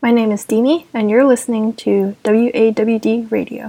My name is Demi, and you're listening to WAWD Radio.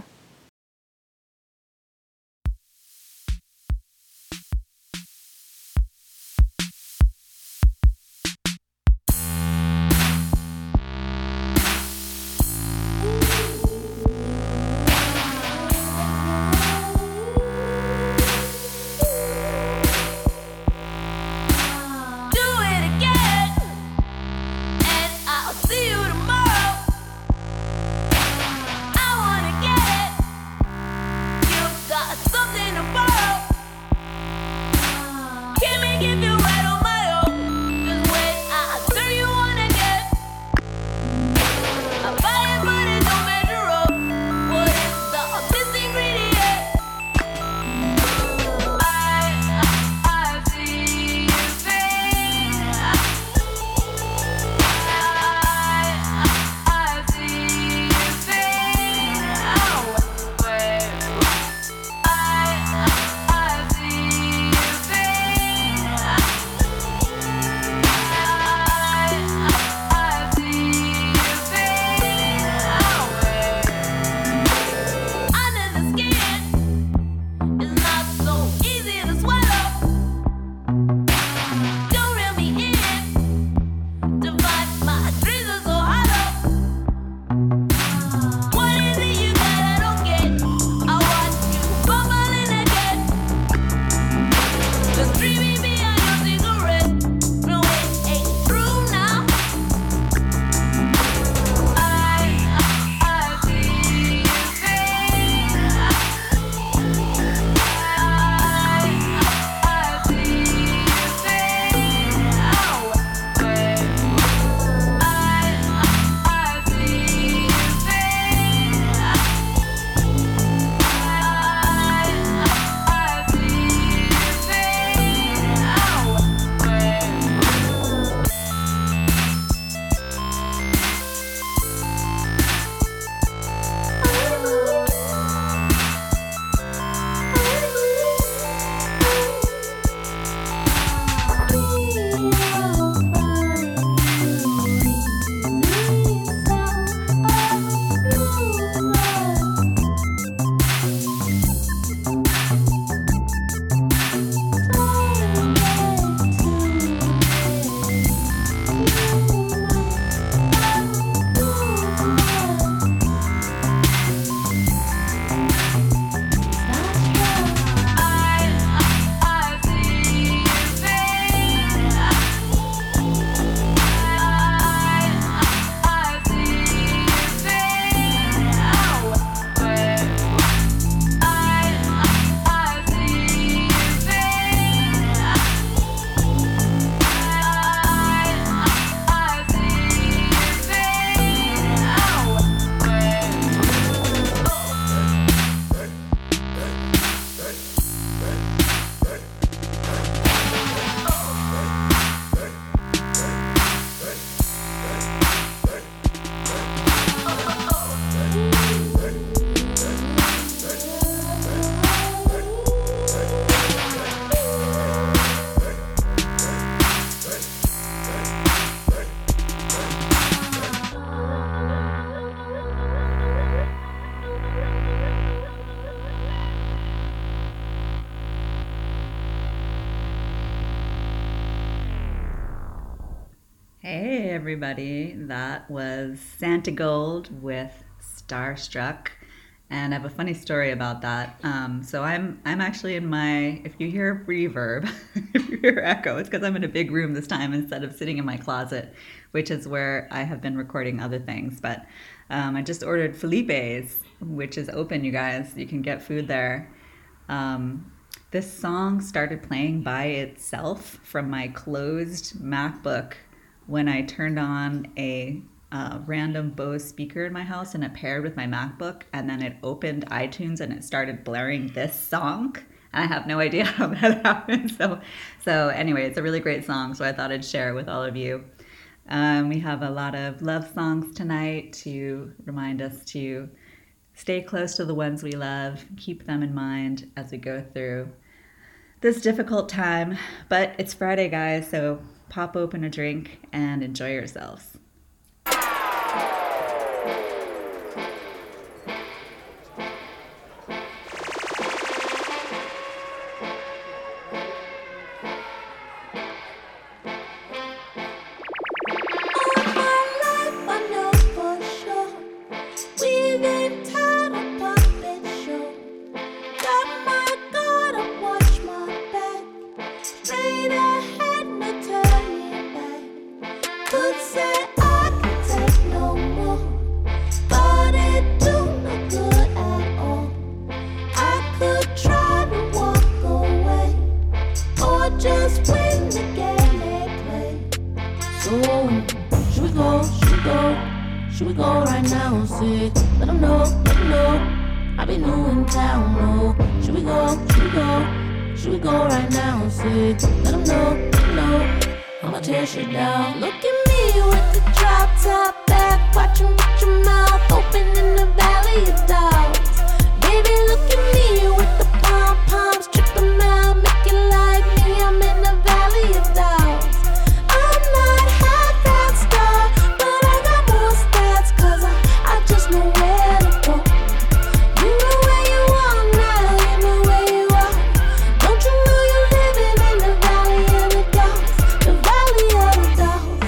Hey everybody, that was Santigold with Starstruck, and I have a funny story about that. So I'm actually in my, if you hear reverb, if you hear echo, it's because I'm in a big room this time instead of sitting in my closet, which is where I have been recording other things. But I just ordered Felipe's, which is open, you guys. You can get food there. This song started playing by itself from my closed MacBook when I turned on a random Bose speaker in my house and it paired with my MacBook, and then it opened iTunes and it started blaring this song. And I have no idea how that happened. So anyway, it's a really great song, so I thought I'd share it with all of you. We have a lot of love songs tonight to remind us to stay close to the ones we love, keep them in mind as we go through this difficult time. But it's Friday, guys, so pop open a drink and enjoy yourselves. just waiting to get it played. So, should we go, should we go? Should we go right now and see? Let them know, let them know. I'll be new in town, no. Should we go, should we go? Should we go right now and see? Let them know, let them know. I'ma tear shit down. Look at me with the drop top back, watching with your mouth open in the valley of dogs. Baby, look at me with the pom-poms, trip them out, make it like me. I'm in the valley of dogs. I'm not half that star, but I got more stats, cause I just know where to go. You know where you are now, you know where you are. Don't you know you're living in the valley of the dogs, the valley of the dogs.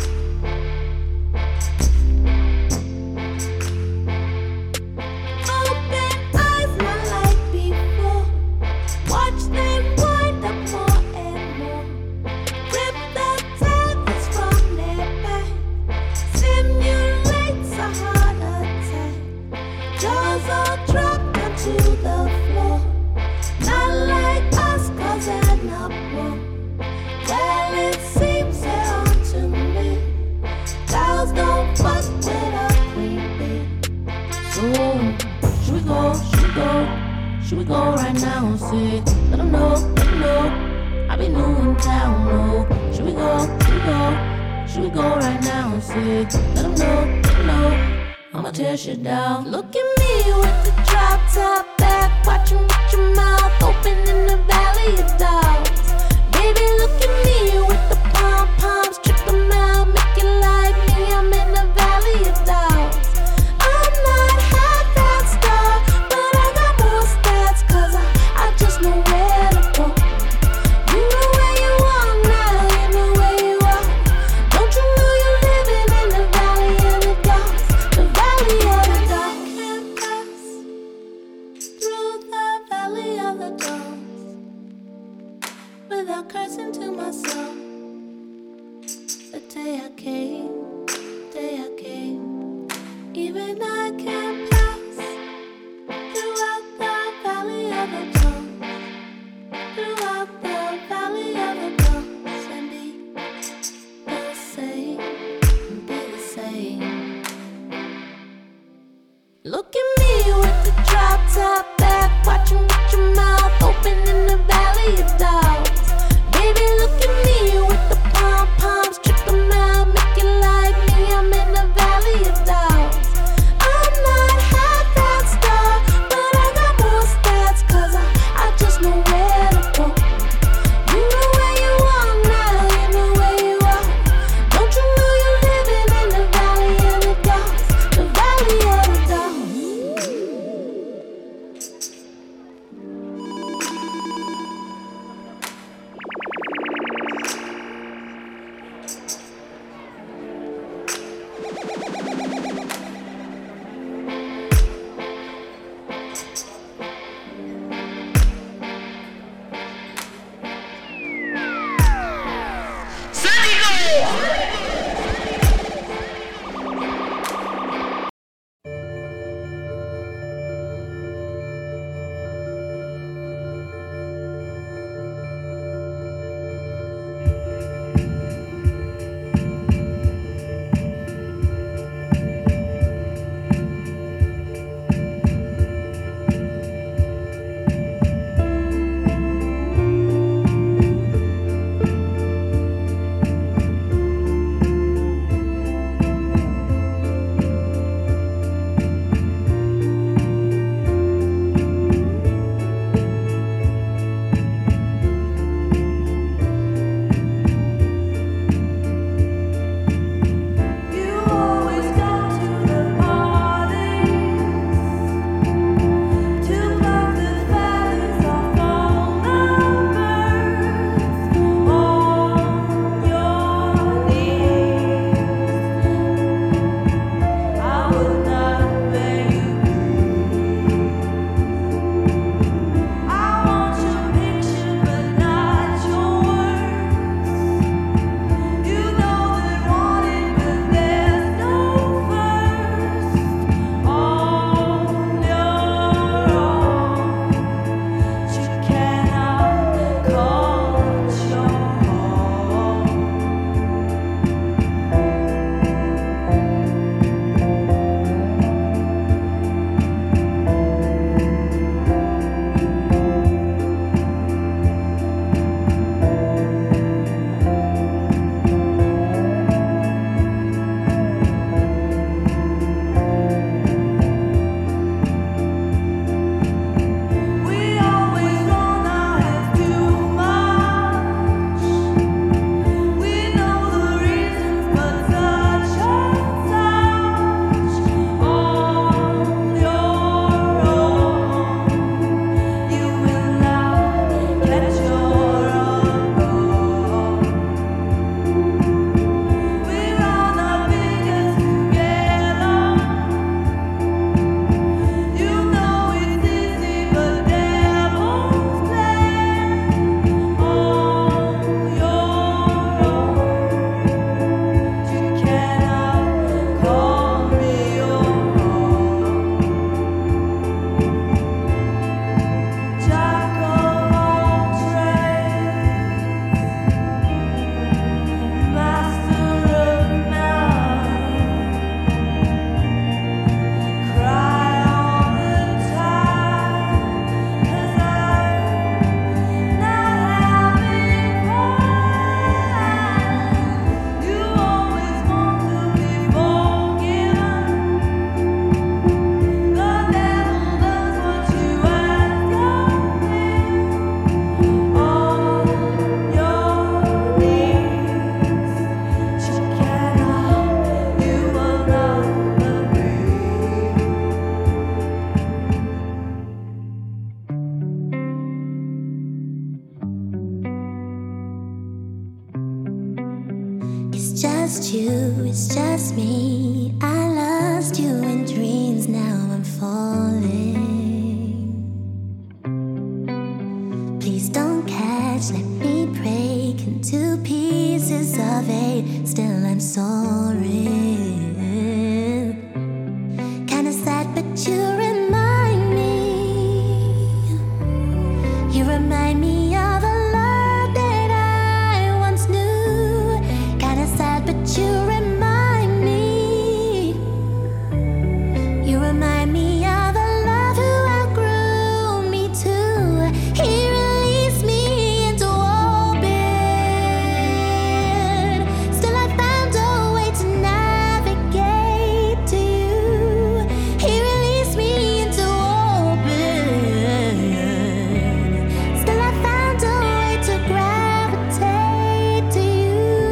Open eyes, not like before. Watch them wind up more and more. Rip the tethers from their back. Simulates a heart attack. Jaws all dropped onto the floor. Not like us, cause they're not war. Well, it seems they're on to me. Cows don't fuck with a queen bee. So, should we go, should we go? Should we go right now and see? Let them know, let them know. I'll be new in town, no. Should we go, should we go? Should we go right now and see? Let them know, let them know. I'ma tear shit down. Look at me with the drop top back, watching with your mouth open in the valley of dogs. Baby, look at me with the pom-poms, trip them out, make it like me. I'm in the valley of dogs. I'm not half that star, but I got more stats, cause I just know where to go. You know where you are now, you know where you are. Don't you know you're living in the valley of the dogs, the valley of the dogs. Can't pass through the valley of the dogs without cursing to myself. The day I came, even I can't pass throughout the valley of the dogs, throughout the valley of the dogs, and be the same, be the same. Look at me with the drop top back, watching with your mouth open in the valley of dogs. Baby, look at me with the pom-poms, trip them out, make it like me. I'm in the valley of dogs. I'm not just you, it's just me. I lost you in dreams, now I'm falling. Please don't catch, let me break into pieces of eight. Still, I'm sorry. Kinda sad, but you remind me. You remind me of a love that I once knew. Kinda sad, but you remind me. You remind me of a love who outgrew me too. He released me into orbit. Still, I found a way to navigate to you. He released me into orbit. Still, I found a way to gravitate to you.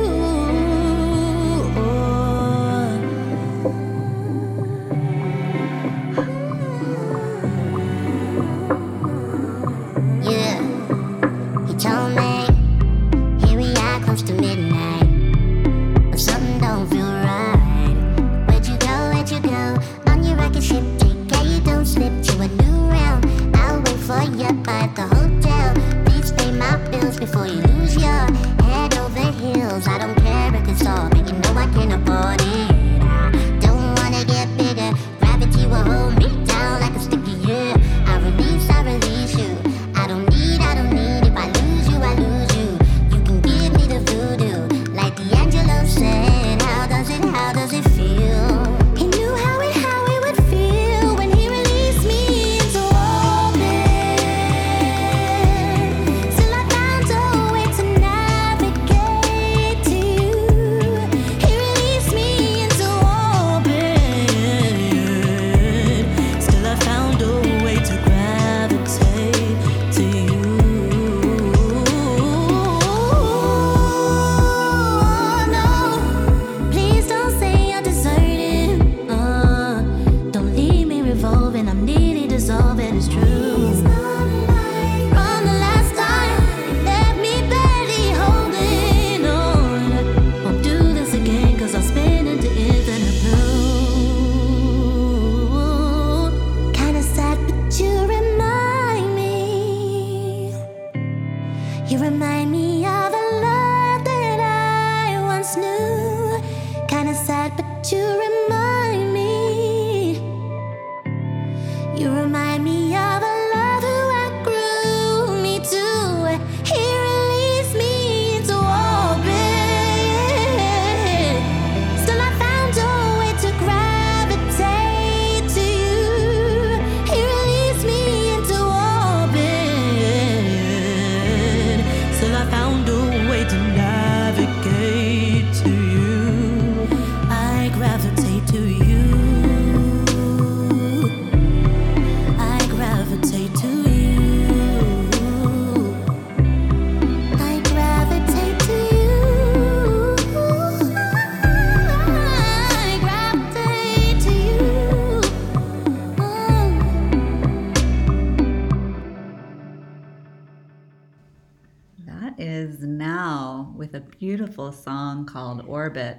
Yeah, he told me, here we are close to midnight, but something don't feel right. Where'd you go, where'd you go? On your rocket ship, take care you don't slip to a new realm. I'll wait for you at the hotel. Please pay my bills before you lose your head over heels. I don't care if it's all, but you know I can afford it. I don't wanna get bigger, gravity will hold me down like a sticky, yeah. I release you. I don't need, if I lose you, I lose you. You can give me the voodoo, like D'Angelo said. How does it feel? He knew how it would feel when he released me into orbit. Still, I found a way to navigate to you. He released me into orbit. Still, I found a way to gravitate to you. No, please don't say you're deserted. Don't leave me revolving. I'm nearly dissolving. It's true. From the last time, left me barely holding on. Won't do this again, 'cause I'll spin into infinite blue. Kinda sad, but you remind me. You remind me of a love that I once knew. Kinda sad, but you remind me. You remind me of a love who outgrew me too. He released me into orbit. Still, I found a way to gravitate to you. He released me into orbit. Still, I found a way to navigate to you. I gravitate to you. I gravitate to you. I gravitate to you. I gravitate to you. That is Now with a beautiful song called Orbit.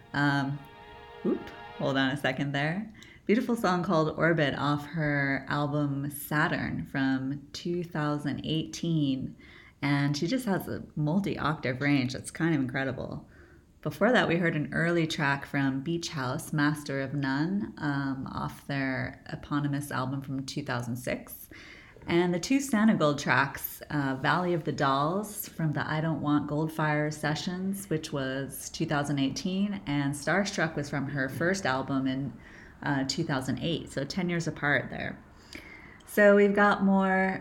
Hold on a second there. Beautiful song called Orbit off her album Saturn from 2018. And she just has a multi-octave range. That's kind of incredible. Before that, we heard an early track from Beach House, Master of None, off their eponymous album from 2006. And the two Santa Gold tracks, Valley of the Dolls from the I Don't Want Goldfire sessions, which was 2018, and Starstruck was from her first album in 2008, so 10 years apart there. So we've got more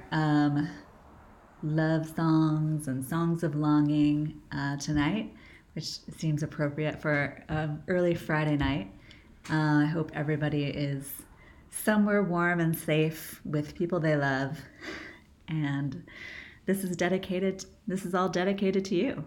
love songs and songs of longing tonight, which seems appropriate for early Friday night. I hope everybody is somewhere warm and safe with people they love. And this is all dedicated to you.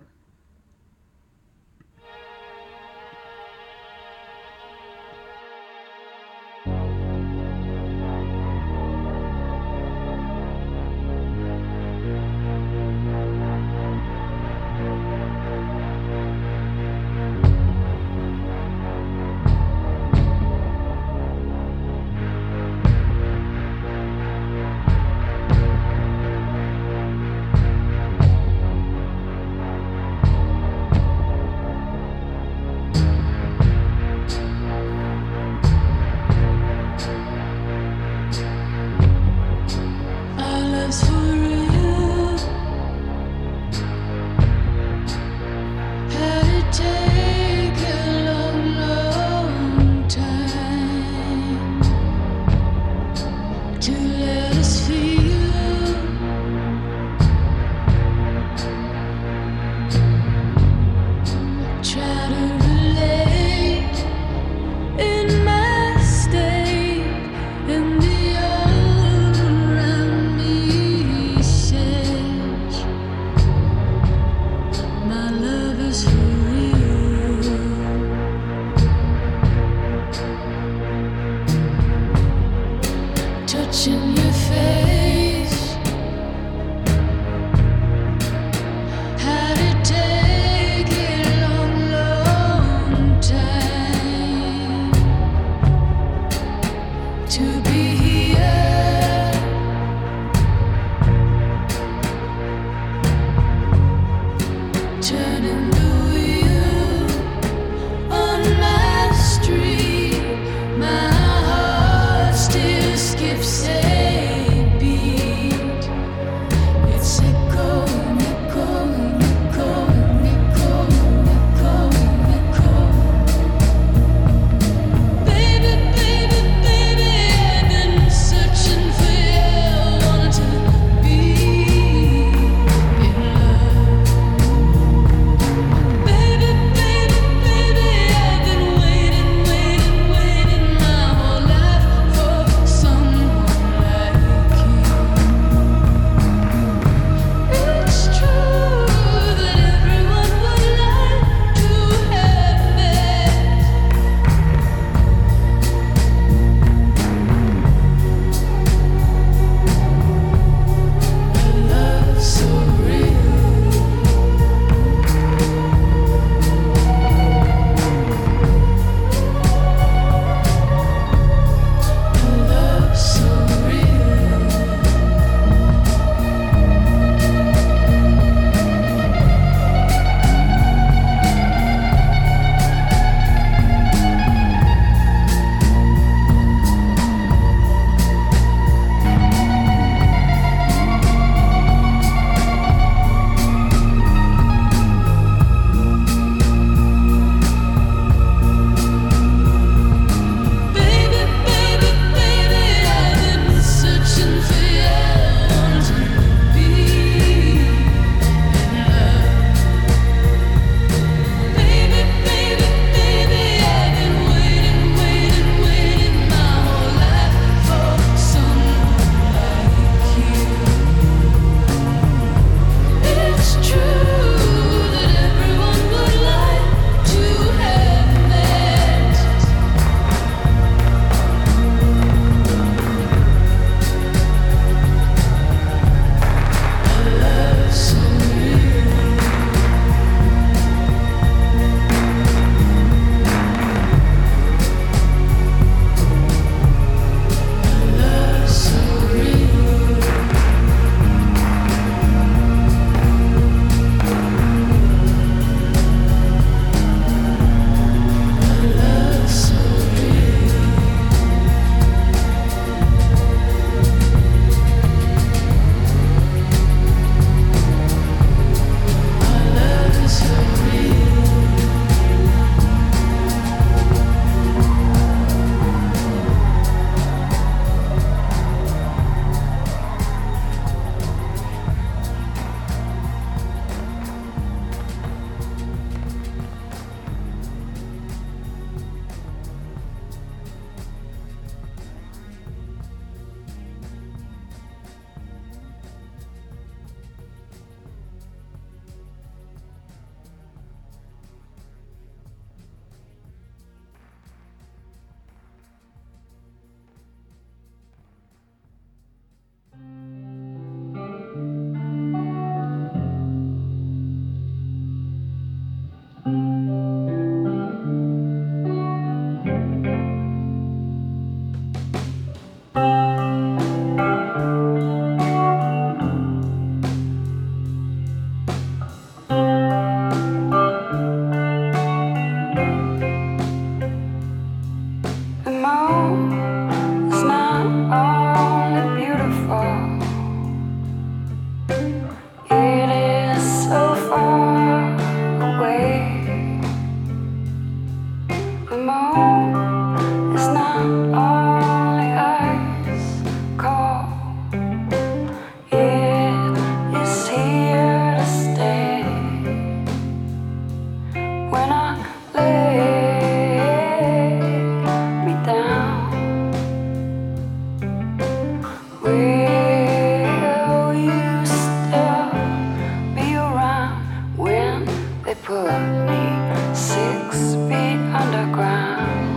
put me 6 feet underground.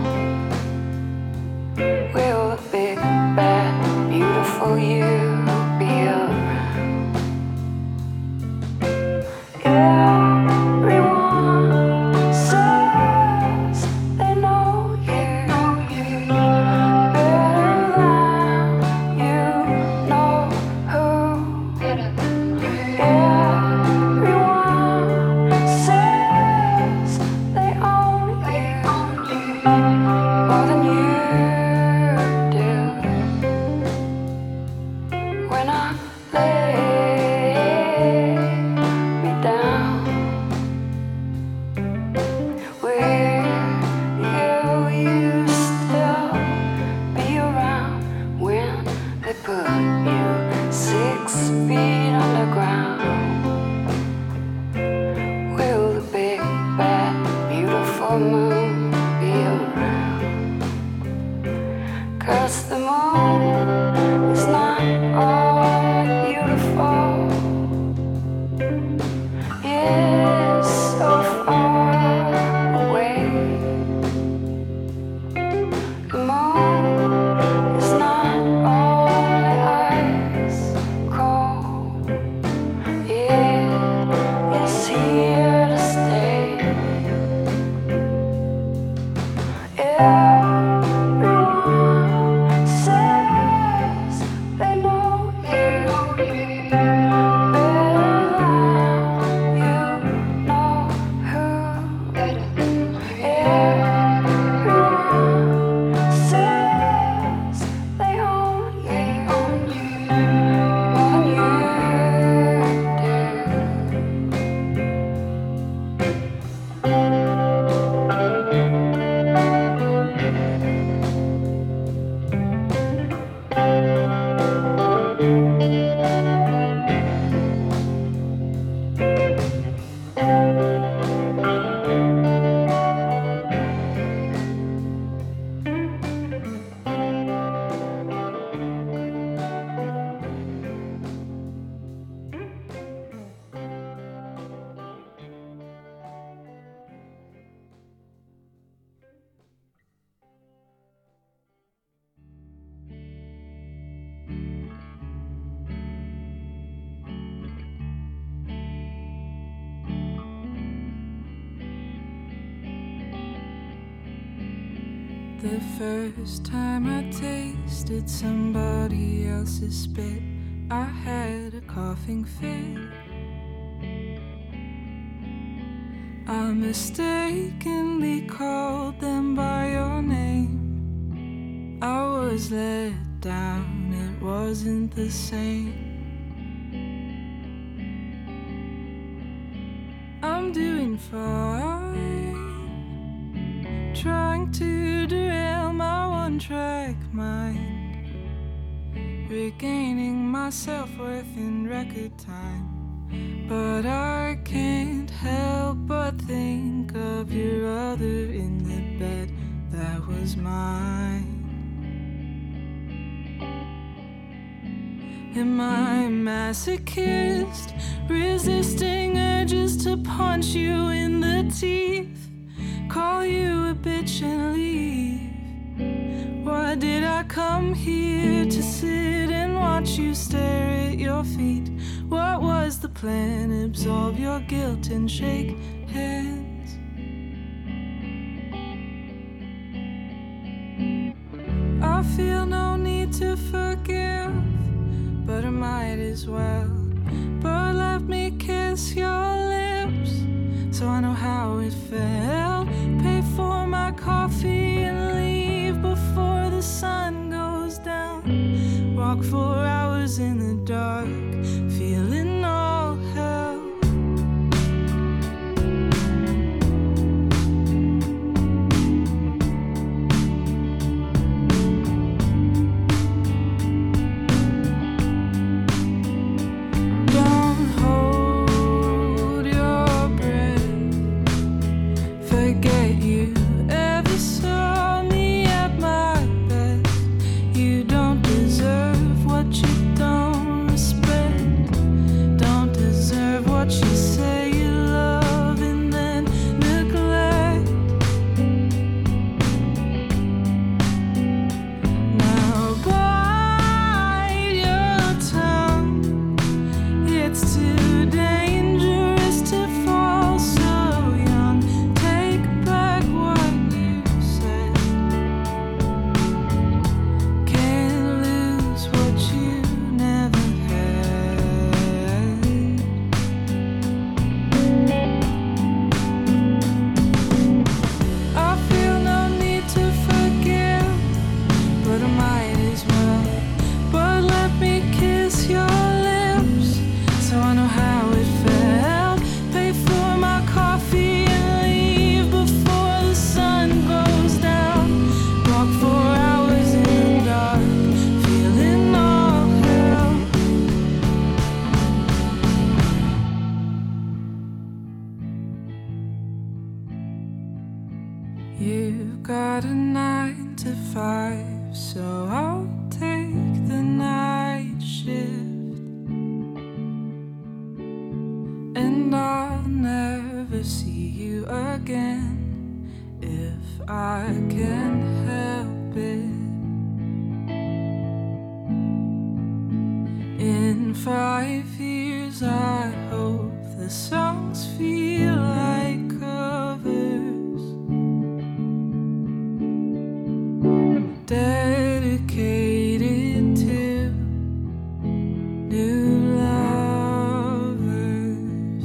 Will the big, bad, beautiful you be around? Everyone says they know you better than you know who. Everyone says they own you more than you do. When I lay me down, will you still be around when they put you 6 feet underground? Will the big, bad, beautiful moon be around? 'Cause the moon is not all beautiful. It's so far away. The moon is not only ice cold. It is here to stay. Everyone says they know you better than you know who. Everyone says they own you more than you do. The first time I tasted somebody else's spit, I had a coughing fit. I mistakenly called them by your name. I was let down, it wasn't the same. I'm doing fine, trying to derail my one-track mind, regaining my self-worth in record time. But I can't help but think of your other in the bed that was mine. Am I a masochist, resisting urges to punch you in the teeth, call you a bitch and leave? Why did I come here to sit and watch you stare at your feet? What was the plan? Absolve your guilt and shake hands. I feel no need to forgive, but I might as well. But let me kiss your lips, so I know how it felt. Pay for my coffee and leave before the sun goes down. Walk 4 hours in the dark, feeling all hell. Don't hold your breath, forget you ever saw me at my best. You don't deserve what you don't You've got a 9 to 5, so I'll take the night shift. And I'll never see you again if I can help it. In 5 years I hope the songs feel like covers, dedicated to new lovers.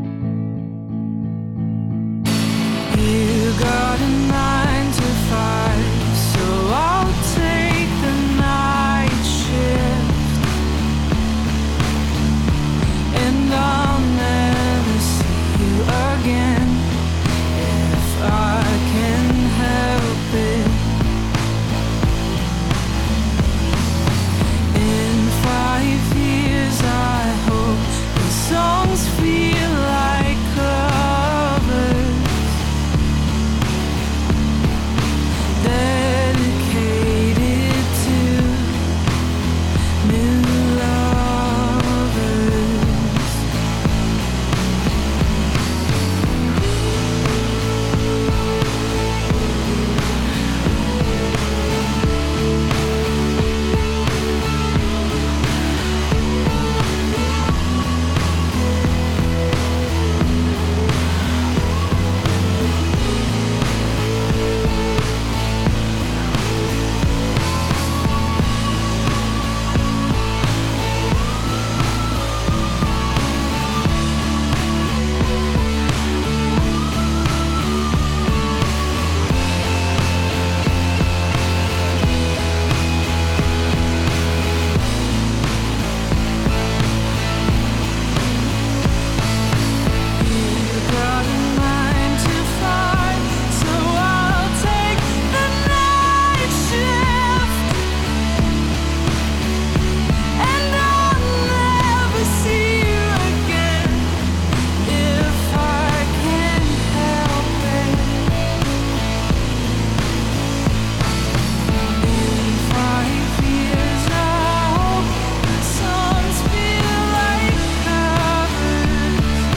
You got a 9 to 5, so I'll take the night shift. And I'll never see you again if I can help it. In 5 years I hope the songs feel like covers, dedicated to new lovers. Got a 9 to 5, so I'll take the night shift. And I'll never see you again if I can help it. In 5 years I hope the songs feel like covers,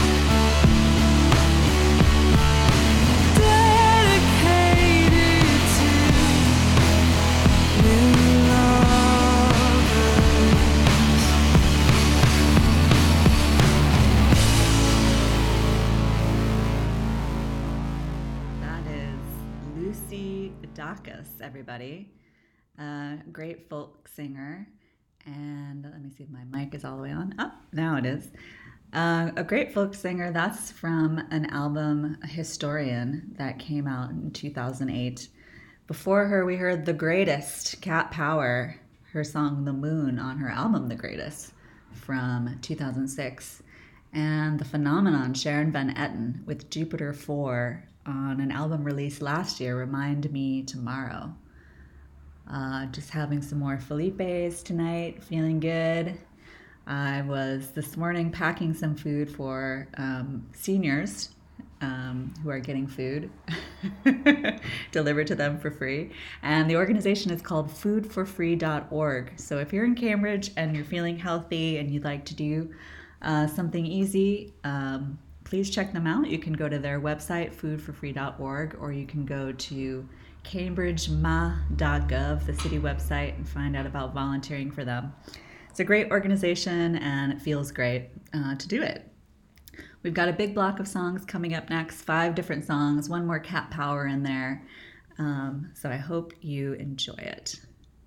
dedicated to new lovers. That is Lucy Dacus, everybody. Great folk singer. And let me see if my mic is all the way on. Oh, now it is. A great folk singer. That's from an album, Historian, that came out in 2008. Before her, we heard The Greatest, Cat Power, her song The Moon on her album The Greatest from 2006. And The Phenomenon, Sharon Van Etten, with Jupiter 4 on an album released last year, Remind Me Tomorrow. Just having some more Felipes tonight, feeling good. I was this morning packing some food for seniors who are getting food delivered to them for free. And the organization is called foodforfree.org. So if you're in Cambridge and you're feeling healthy and you'd like to do something easy, please check them out. You can go to their website, foodforfree.org, or you can go to cambridgema.gov, the city website, and find out about volunteering for them. It's a great organization and it feels great to do it. We've got a big block of songs coming up next, 5 different songs, one more Cat Power in there. So I hope you enjoy it.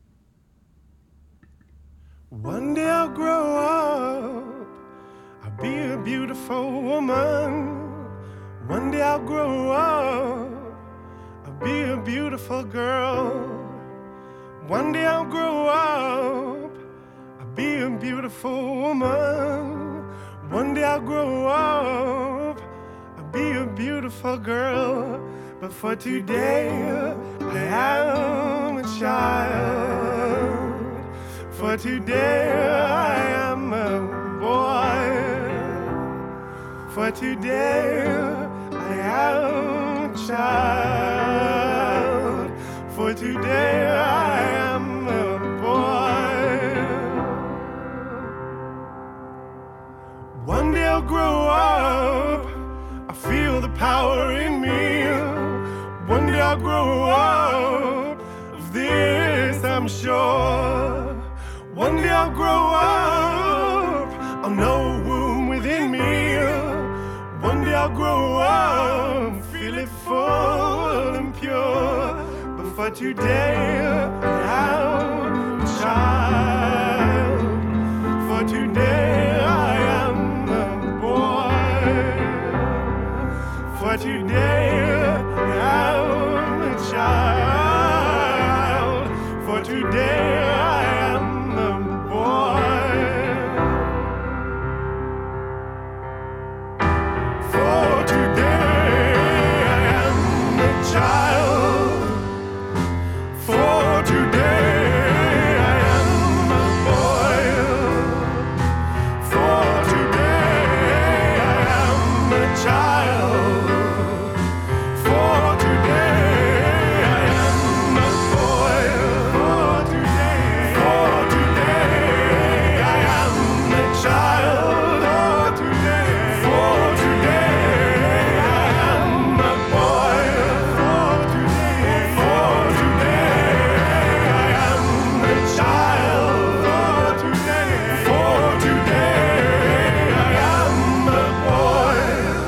One day I'll grow up, I'll be a beautiful woman. One day I'll grow up, I'll be a beautiful girl. One day I'll grow up, I'll be a beautiful woman. One day I'll grow up, I'll be a beautiful girl. But for today, I am a child. For today, I am a boy. For today, I am a child. today I am a boy. One day I'll grow up, I feel the power in me. One day I'll grow up, of this I'm sure. One day I'll grow up, I'll know a womb within me. One day I'll grow up, feel it full and pure. But for today, I'm a child. For today, I am a boy. For today, I'm a child. For today, I am a boy. For today, I am a child. For today, I am a boy. For today, I am a child. For today, I am a boy. For today, I am a child. For today, I am a boy. For today, I am a child. For today, I am a boy.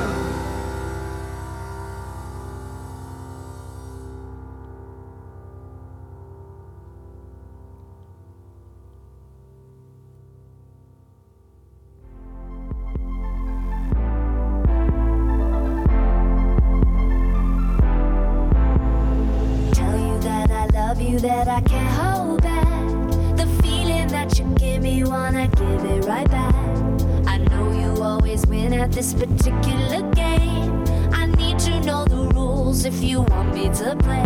Tell you that I love you, that I can't hold back. The feeling that you give me, wanna give it right back. I know you always win at this particular game. I need to know the rules if you want me to play.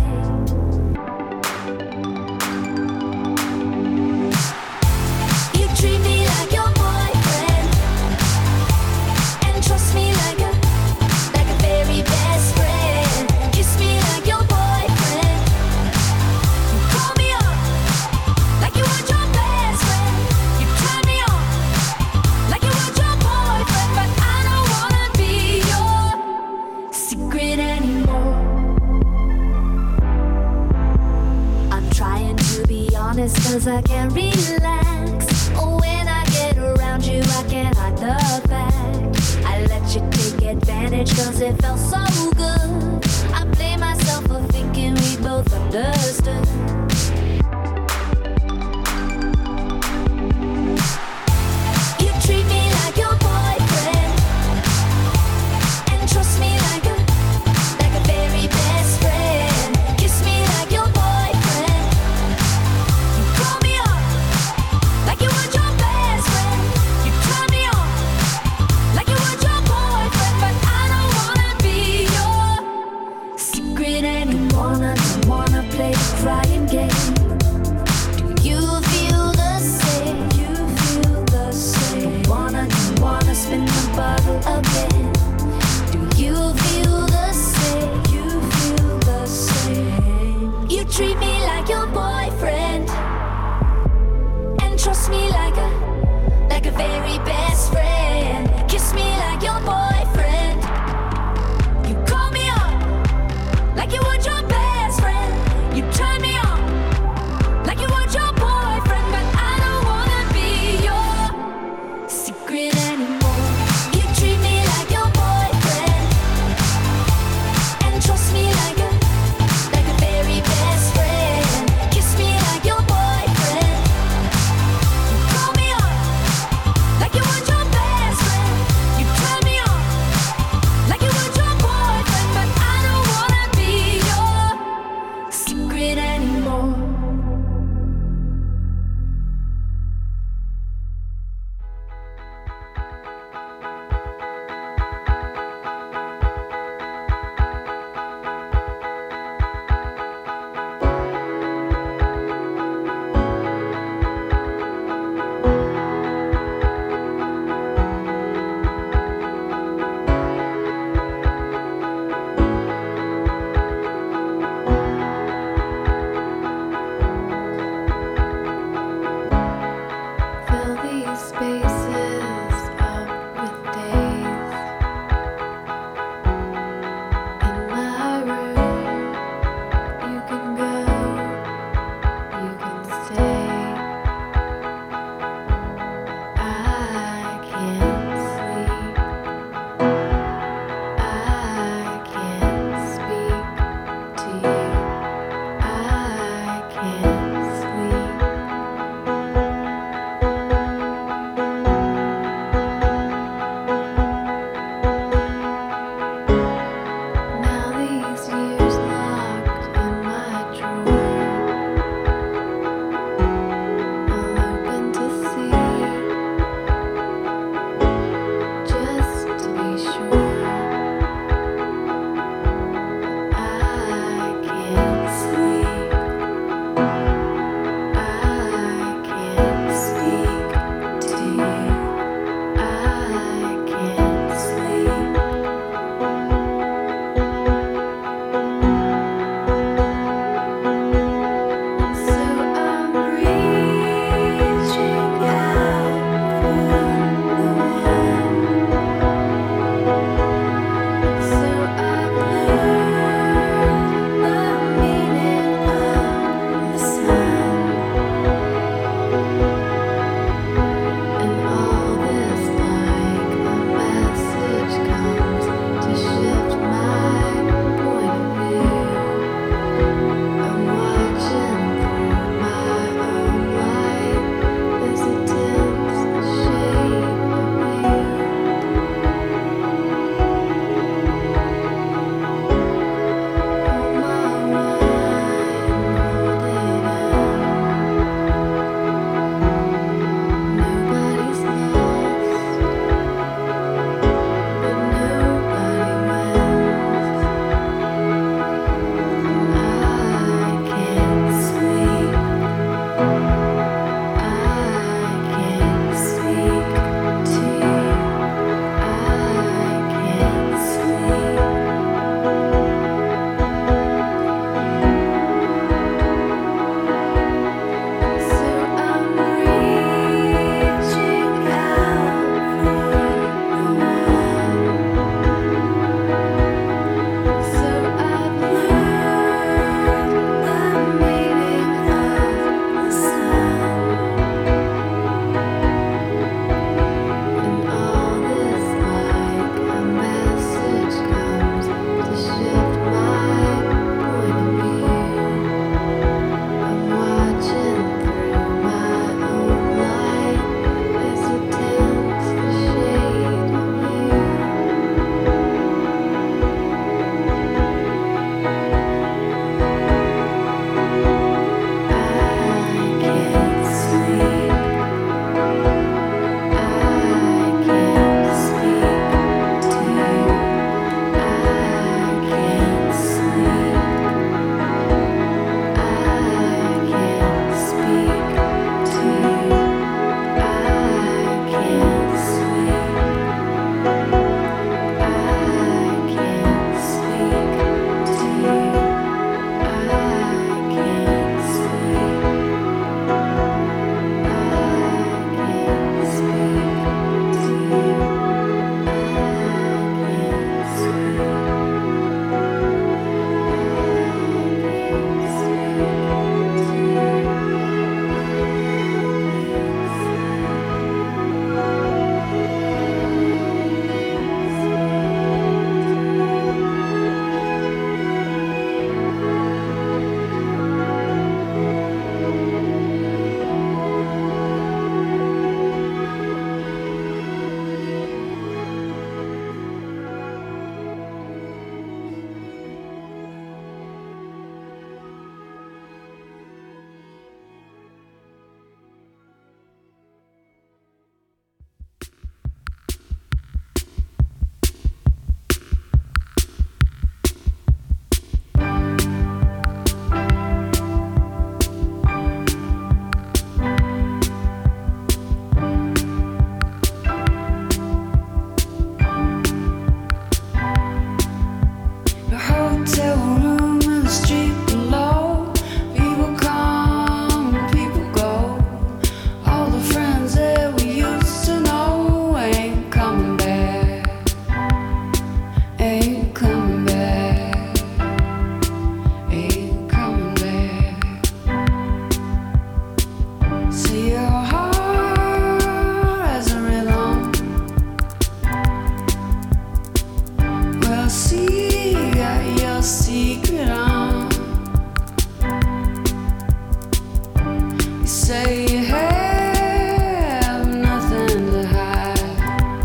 You treat me like your boyfriend and trust me like a very best friend. Kiss me like your boyfriend. Call me up like you were your best friend. You turn me on like you were your boyfriend, but I don't wanna be your secret anymore. I'm trying to be honest, 'cause I can't relax. When I get around you, I can't hide the fact. I let you take advantage 'cause it felt so good. I blame myself for thinking we both understood. You treat me like your boyfriend and trust me like a very best friend. Kiss me like your boyfriend. You call me up like you were your best friend. You turn me on like you were your boyfriend, but I don't wanna be see, got your secret on. You say you have nothing to hide.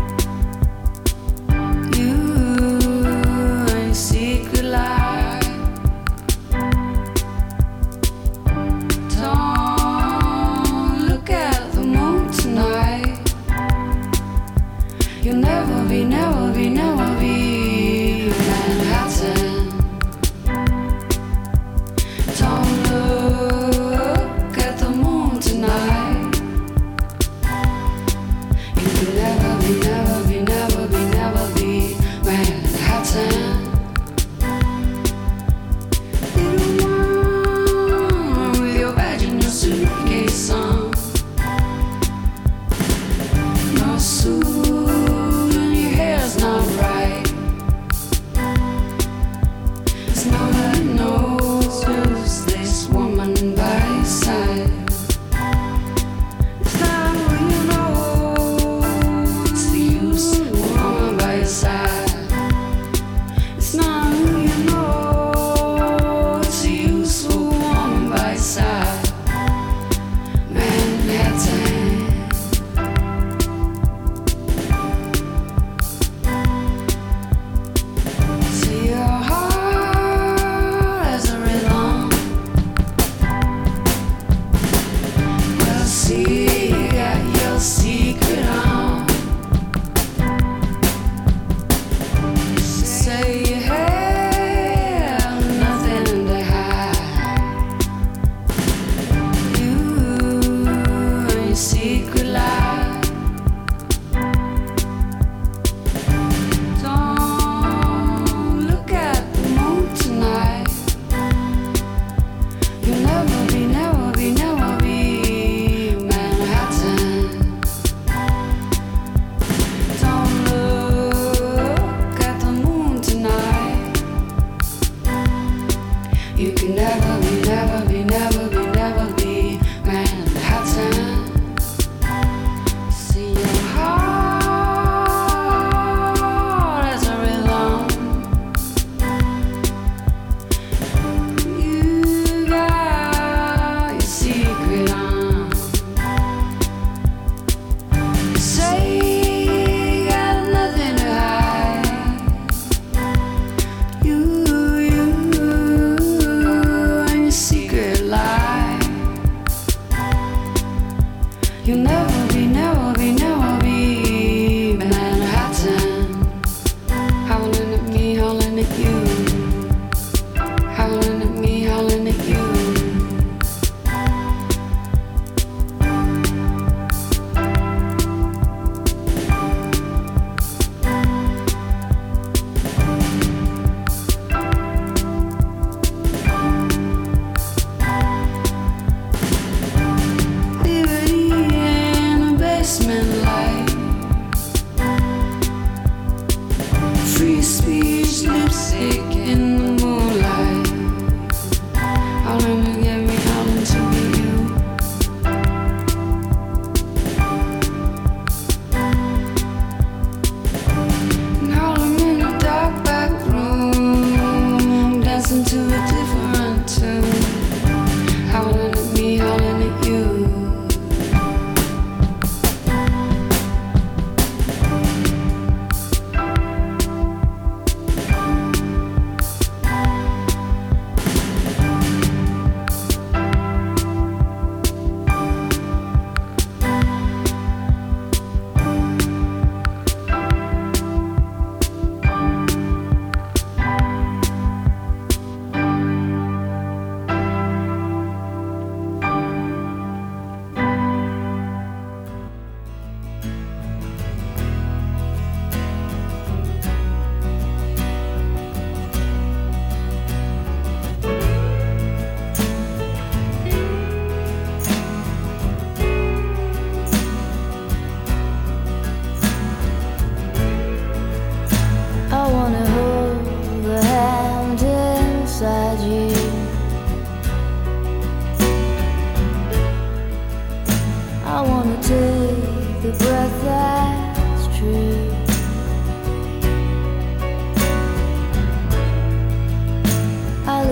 You and your secret life. Don't look at the moon tonight. You'll never be, never be, never be Manhattan.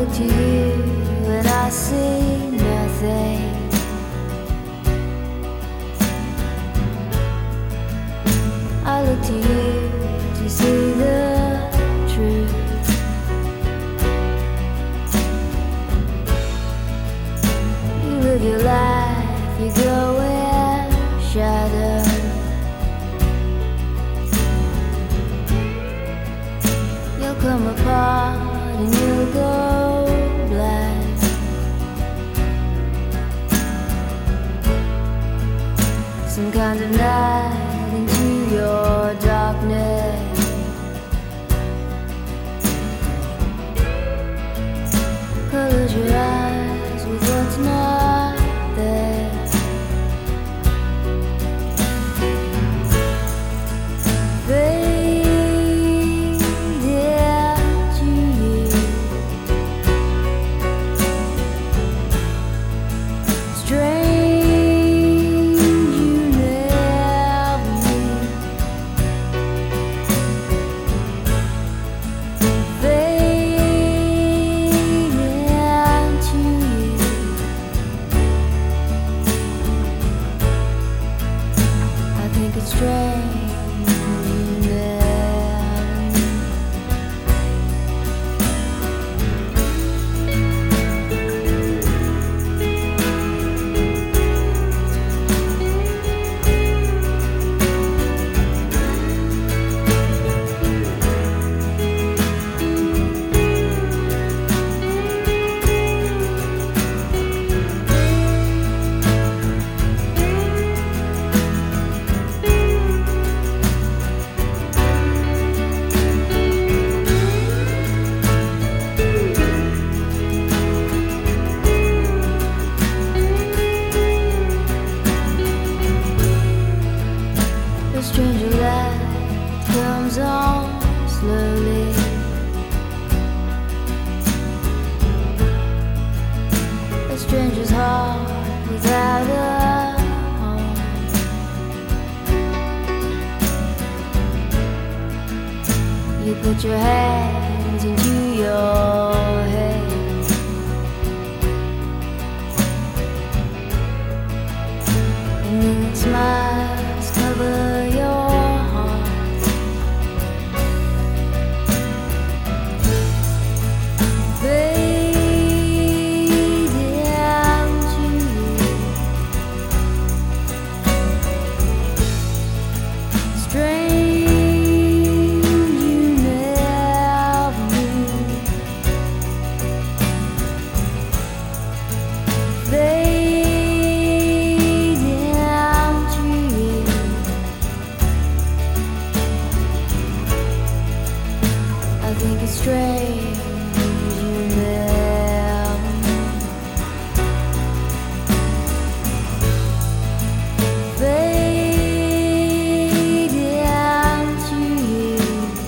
look to you and I see nothing. I look to you to see the truth. You live your life, you go in shadow. You'll come apart and you'll go black. Some kind of night into your darkness. Close your eyes with what's not there. Fade into you. Strange you never knew. Fade into you. I think it's strange you never knew. The stranger light comes on slowly. A stranger's heart without a home. You put your hands into your head. And then it smiles cover your heart. Fade into you. Strange you never knew. Fade into you. I think it's strange you never knew. Fade into you.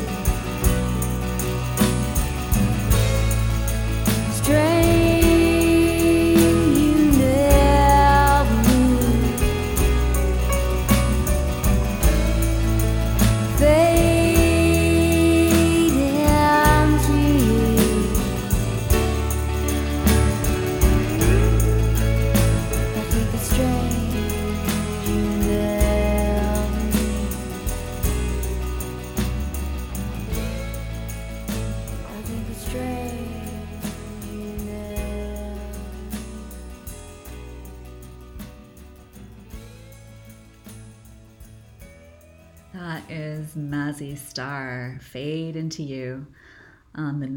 Strange you never knew. Fade into you. I think it's strange you never knew. I think it's strange you never That is Mazzy Star, Fade Into You, on the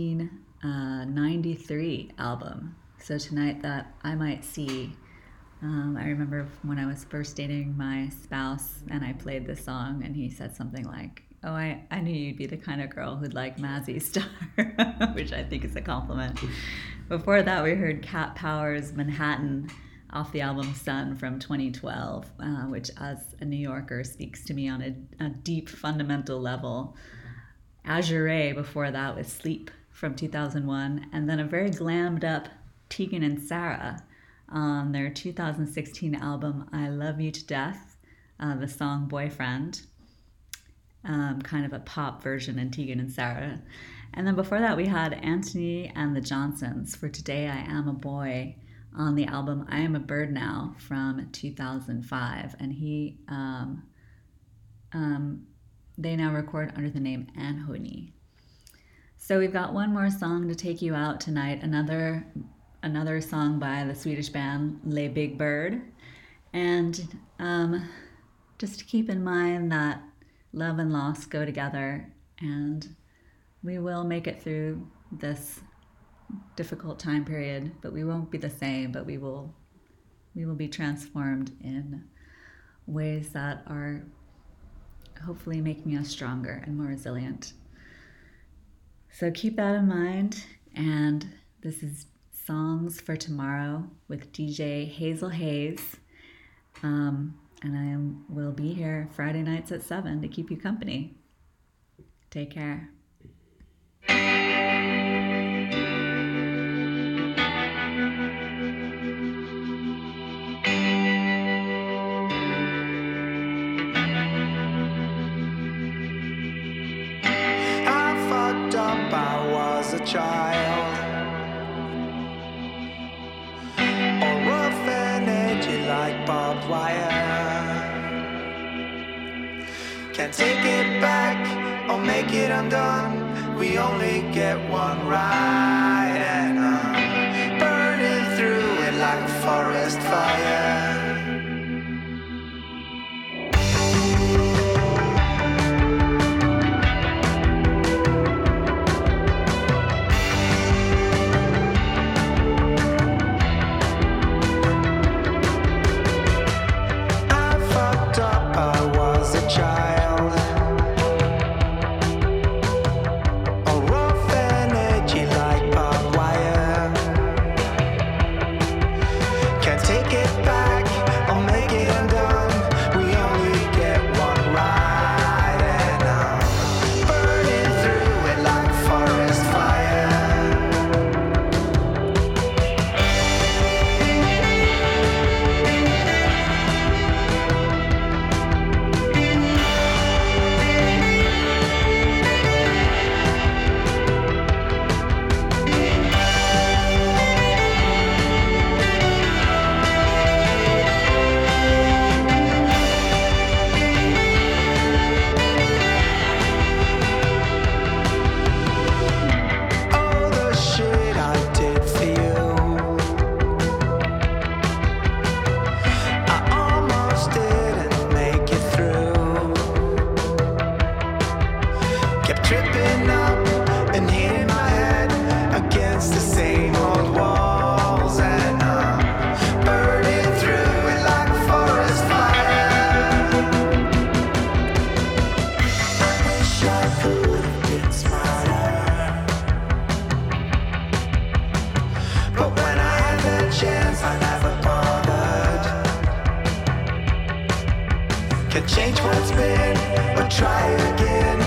1993 album. So tonight that I might see. I remember when I was first dating my spouse and I played this song and he said something like, oh, I knew you'd be the kind of girl who'd like Mazzy Star, which I think is a compliment. Before that, we heard Cat Power's Manhattan off the album Sun from 2012, which as a New Yorker speaks to me on a deep fundamental level. Azure before that was Sleep from 2001, and then a very glammed up Tegan and Sara on their 2016 album I Love You to Death, the song Boyfriend, kind of a pop version in Tegan and Sara. And then before that, we had Anthony and the Johnsons for Today I Am a Boy on the album I Am a Bird Now from 2005. And they now record under the name Anhony. So we've got one more song to take you out tonight, another song by the Swedish band Les Big Bird. And just to keep in mind that love and loss go together, and we will make it through this difficult time period, but we won't be the same, but we will be transformed in ways that are hopefully making us stronger and more resilient. So keep that in mind, and this is Songs for Tomorrow with DJ Hazel Hayes, and I will be here Friday nights at 7 to keep you company. Take care. I was a child, all rough and edgy like barbed wire. Can't take it back or make it undone. We only get one ride, and I'm burning through it like a forest fire. Can change what's been, or try again.